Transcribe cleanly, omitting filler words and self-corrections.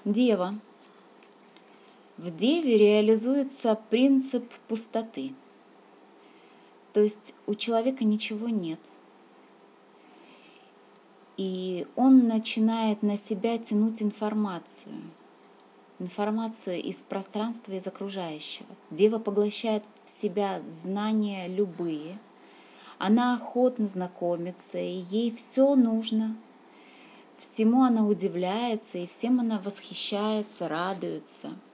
Дева. В Деве реализуется принцип пустоты. То есть у человека ничего нет. И он начинает на себя тянуть информацию из пространства, из окружающего. Дева поглощает в себя знания любые. Она охотно знакомится, и ей все нужно. Всему она удивляется, и всем она восхищается, радуется.